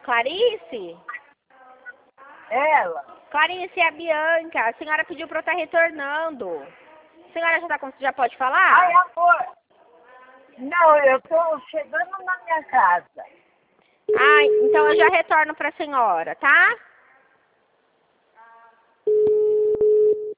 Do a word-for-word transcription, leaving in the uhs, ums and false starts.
Clarice? Ela? Clarice, é a Bianca. A senhora pediu para eu estar retornando. A senhora já, tá, com- já pode falar? Ai, amor. Não, eu tô chegando na minha casa. Ah, então eu já retorno para a senhora, tá?